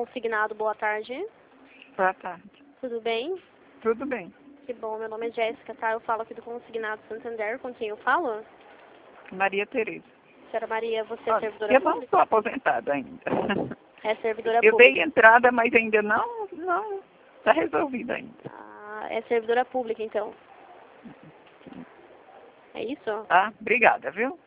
consignado. Boa tarde. Boa tarde. Tudo bem? Tudo bem. Que bom, meu nome é Jéssica, tá? Eu falo aqui do Consignado Santander. Com quem eu falo? Maria Tereza. Senhora Maria, você é Olha, servidora eu não pública? estou aposentada ainda. É servidora Eu pública. dei entrada, mas ainda não está resolvido ainda. Ah, é servidora pública, então. É isso? Tá? Obrigada, viu?